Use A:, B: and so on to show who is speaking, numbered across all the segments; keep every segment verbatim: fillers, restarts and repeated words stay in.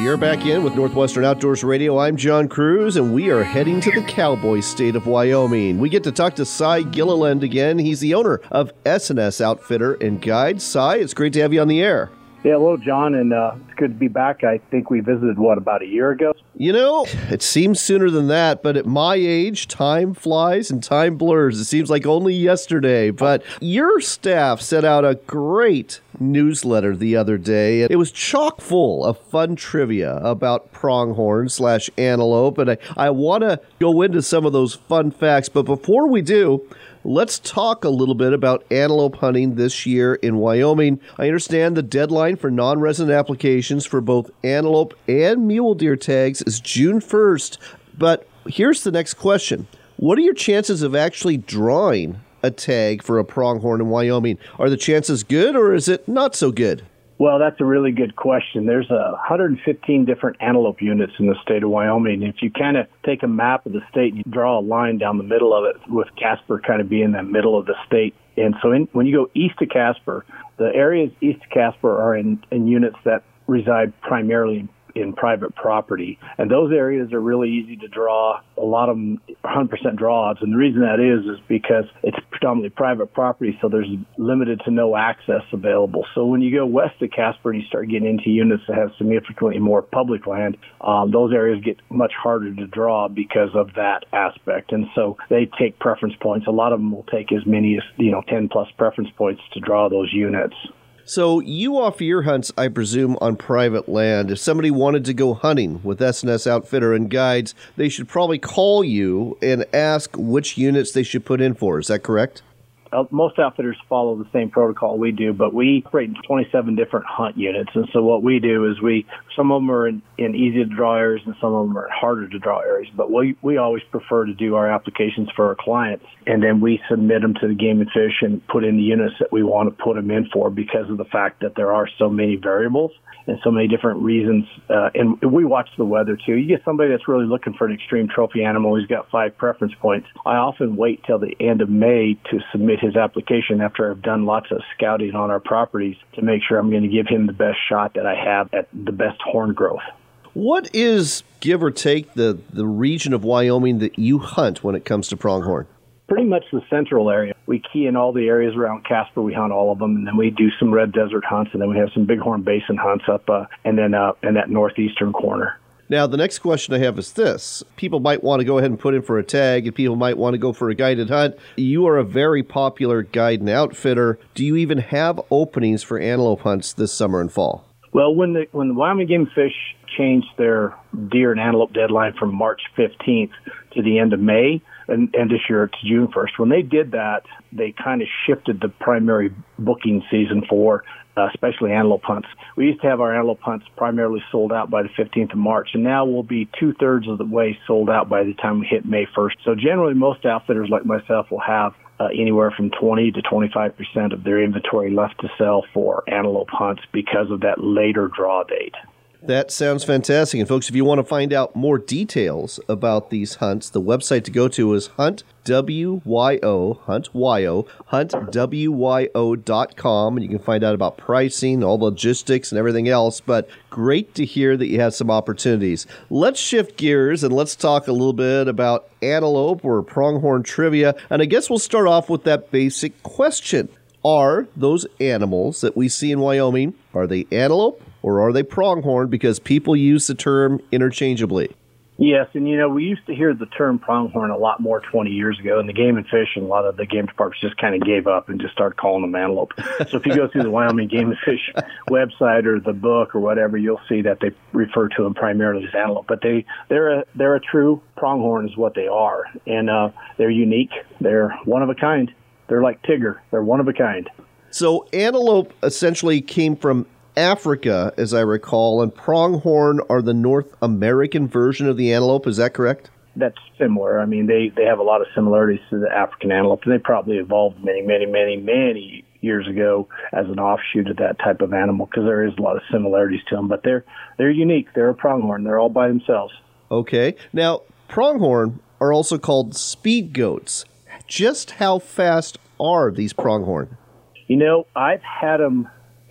A: We are back in with Northwestern Outdoors Radio. I'm John Cruz, and we are heading to the cowboy state of Wyoming. We get to talk to Cy Gilliland again. He's the owner of S and S Outfitter and Guide. Cy, it's great to have you on the air.
B: Yeah, hello, John, and uh, it's good to be back. I think we visited, what, about a year ago?
A: You know, it seems sooner than that, but at my age, time flies and time blurs. It seems like only yesterday, but your staff sent out a great newsletter the other day. It was chock full of fun trivia about pronghorn slash antelope, and I, I want to go into some of those fun facts, but before we do, let's talk a little bit about antelope hunting this year in Wyoming. I understand the deadline for non-resident applications for both antelope and mule deer tags is June first. But here's the next question. What are your chances of actually drawing a tag for a pronghorn in Wyoming? Are the chances good, or is it not so good?
B: Well, that's a really good question. There's uh, one hundred fifteen different antelope units in the state of Wyoming. If you kind of take a map of the state and you draw a line down the middle of it, with Casper kind of being the middle of the state. And so in, when you go east of Casper, the areas east of Casper are in, in units that reside primarily in in private property. And those areas are really easy to draw. A lot of them one hundred percent draw odds. And the reason that is is because it's predominantly private property, so there's limited to no access available. So when you go west of Casper and you start getting into units that have significantly more public land, um, those areas get much harder to draw because of that aspect. And so they take preference points. A lot of them will take as many as, you know, ten plus preference points to draw those units.
A: So you offer your hunts, I presume, on private land. If somebody wanted to go hunting with S and S Outfitter and Guides, they should probably call you and ask which units they should put in for. Is that correct?
B: Uh, most outfitters follow the same protocol we do, but we operate in twenty-seven different hunt units. And so what we do is we, some of them are in, in easy to draw areas and some of them are in harder to draw areas. But we, we always prefer to do our applications for our clients, and then we submit them to the Game and Fish and put in the units that we want to put them in for, because of the fact that there are so many variables and so many different reasons. Uh, and we watch the weather too. You get somebody that's really looking for an extreme trophy animal who's got five preference points. I often wait till the end of May to submit his application after I've done lots of scouting on our properties to make sure I'm going to give him the best shot that I have at the best horn growth.
A: What is, give or take, the, the region of Wyoming that you hunt when it comes to pronghorn?
B: Pretty much the central area. We key in all the areas around Casper. We hunt all of them, and then we do some red desert hunts, and then we have some bighorn basin hunts up, uh, and then uh, in that northeastern corner.
A: Now, the next question I have is this. People might want to go ahead and put in for a tag, and people might want to go for a guided hunt. You are a very popular guide and outfitter. Do you even have openings for antelope hunts this summer and fall?
B: Well, when the when the Wyoming Game and Fish changed their deer and antelope deadline from March fifteenth to the end of May, and, and this year to June first, when they did that, they kind of shifted the primary booking season for uh, especially antelope hunts. We used to have our antelope hunts primarily sold out by the fifteenth of March, and now we'll be two-thirds of the way sold out by the time we hit May first. So generally, most outfitters like myself will have uh, anywhere from twenty to twenty-five percent of their inventory left to sell for antelope hunts because of that later draw date.
A: That sounds fantastic. And folks, if you want to find out more details about these hunts, the website to go to is hunt W Y O, hunt Y O, hunt W Y O dot com, and you can find out about pricing, all the logistics, and everything else. But great to hear that you have some opportunities. Let's shift gears and let's talk a little bit about antelope or pronghorn trivia. And I guess we'll start off with that basic question. Are those animals that we see in Wyoming, are they antelope or are they pronghorn? Because people use the term interchangeably.
B: Yes, and you know, we used to hear the term pronghorn a lot more twenty years ago, and the Game and Fish and a lot of the game departments just kind of gave up and just started calling them antelope. So if you go through the Wyoming Game and Fish website or the book or whatever, you'll see that they refer to them primarily as antelope. But they, they're a, they're a true pronghorn is what they are, and uh, they're unique. They're one of a kind. They're like Tigger. They're one of a kind.
A: So antelope essentially came from Africa, as I recall, and pronghorn are the North American version of the antelope. Is that correct?
B: That's similar. I mean, they, they have a lot of similarities to the African antelope, and they probably evolved many, many, many, many years ago as an offshoot of that type of animal, because there is a lot of similarities to them. But they're they're unique. They're a pronghorn. They're all by themselves.
A: Okay. Now, pronghorn are also called speed goats. Just how fast are these pronghorn?
B: You know, I've had them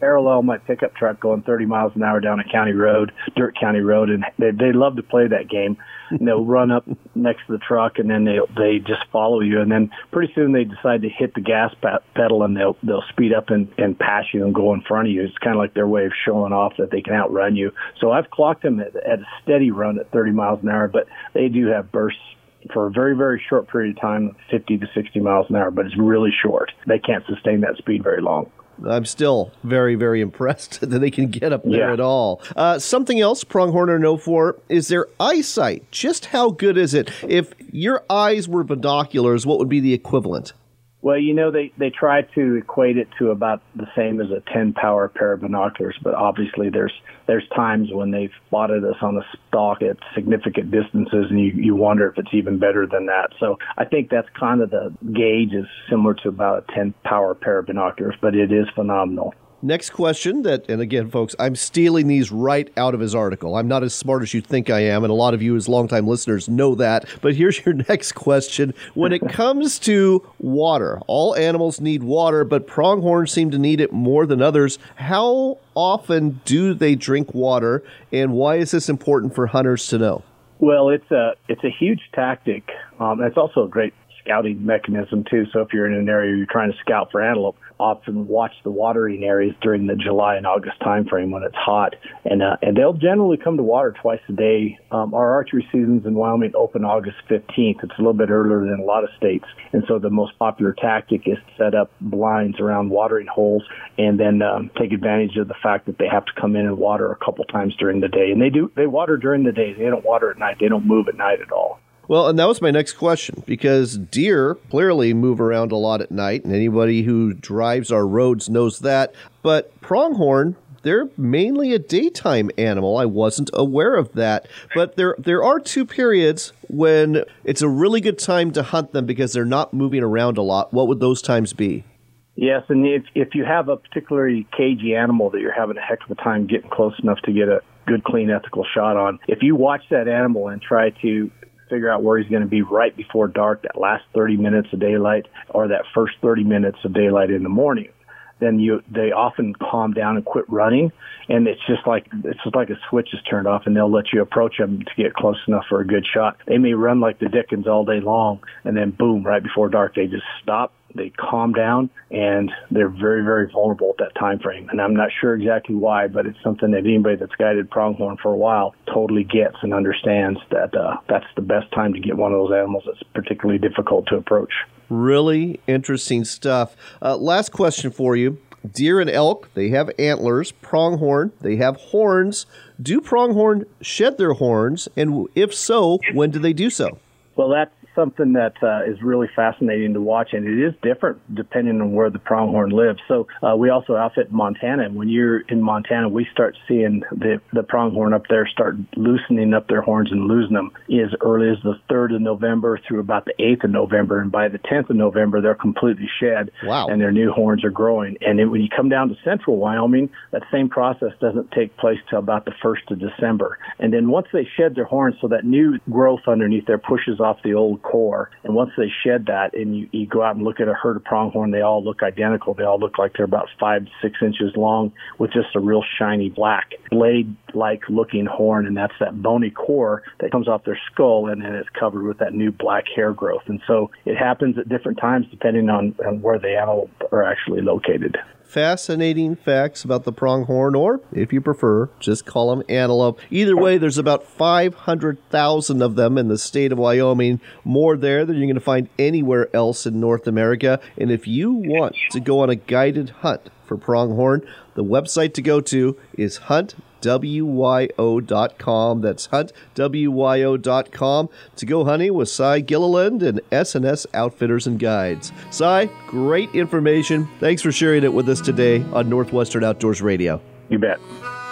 B: parallel my pickup truck going thirty miles an hour down a county road, dirt county road, and they they love to play that game. And they'll run up next to the truck, and then they they just follow you, and then pretty soon they decide to hit the gas pedal, and they'll they'll speed up and, and pass you and go in front of you. It's kind of like their way of showing off that they can outrun you. So I've clocked them at, at a steady run at thirty miles an hour, but they do have bursts for a very, very short period of time, fifty to sixty miles an hour, but it's really short. They can't sustain that speed very long.
A: I'm still very, very impressed that they can get up there
B: yeah.
A: at all. Uh, something else pronghorn are known for is their eyesight. Just how good is it? If your eyes were binoculars, what would be the equivalent?
B: Well, you know, they, they try to equate it to about the same as a ten power pair of binoculars, but obviously there's there's times when they've spotted us on a stalk at significant distances, and you, you wonder if it's even better than that. So I think that's kind of the gauge is similar to about a ten power pair of binoculars, but it is phenomenal.
A: Next question that, and again, folks, I'm stealing these right out of his article. I'm not as smart as you think I am, and a lot of you as longtime listeners know that. But here's your next question. When it comes to water, all animals need water, but pronghorns seem to need it more than others. How often do they drink water, and why is this important for hunters to know?
B: Well, it's a, it's a huge tactic. Um, it's also a great scouting mechanism, too. So if you're in an area you're trying to scout for antelope, often watch the watering areas during the July and August time frame when it's hot. And uh, and they'll generally come to water twice a day. Um, our archery seasons in Wyoming open August fifteenth. It's a little bit earlier than a lot of states. And so the most popular tactic is to set up blinds around watering holes and then um, take advantage of the fact that they have to come in and water a couple times during the day. And they do they water during the day. They don't water at night. They don't move at night at all.
A: Well, and that was my next question, because deer clearly move around a lot at night, and anybody who drives our roads knows that. But pronghorn, they're mainly a daytime animal. I wasn't aware of that. But there there are two periods when it's a really good time to hunt them because they're not moving around a lot. What would those times be?
B: Yes, and if if you have a particularly cagey animal that you're having a heck of a time getting close enough to get a good, clean, ethical shot on, if you watch that animal and try to figure out where he's going to be right before dark, that last thirty minutes of daylight or that first thirty minutes of daylight in the morning, then you they often calm down and quit running, and it's just like it's just like a switch is turned off, and they'll let you approach them to get close enough for a good shot. They may run like the Dickens all day long, and then boom, right before dark, they just stop. They calm down, and they're very, very vulnerable at that time frame. And I'm not sure exactly why, but it's something that anybody that's guided pronghorn for a while totally gets and understands that uh, that's the best time to get one of those animals that's particularly difficult to approach.
A: Really interesting stuff. Uh, last question for you. Deer and elk, they have antlers. Pronghorn, they have horns. Do pronghorn shed their horns? And if so, when do they do so?
B: Well, that's something that uh, is really fascinating to watch, and it is different depending on where the pronghorn lives. So uh, we also outfit Montana, and when you're in Montana, we start seeing the, the pronghorn up there start loosening up their horns and losing them as early as the third of November through about the eighth of November, and by the tenth of November, they're completely shed,
A: wow.
B: and their new horns are growing. And then when you come down to central Wyoming, that same process doesn't take place till about the first of December. And then once they shed their horns, so that new growth underneath there pushes off the old core. And once they shed that, and you, you go out and look at a herd of pronghorn, they all look identical. They all look like they're about five to six inches long with just a real shiny black blade-like looking horn, and that's that bony core that comes off their skull, and then it's covered with that new black hair growth. And so it happens at different times depending on, on where the animal are actually located.
A: Fascinating facts about the pronghorn, or if you prefer, just call them antelope. Either way, there's about five hundred thousand of them in the state of Wyoming, more there than you're going to find anywhere else in North America. And if you want to go on a guided hunt for pronghorn, the website to go to is hunt W Y O dot com. That's hunt W Y O dot com to go hunting with Cy Gilliland and S and S Outfitters and Guides. Cy, great information. Thanks for sharing it with us today on Northwestern Outdoors Radio.
B: You bet.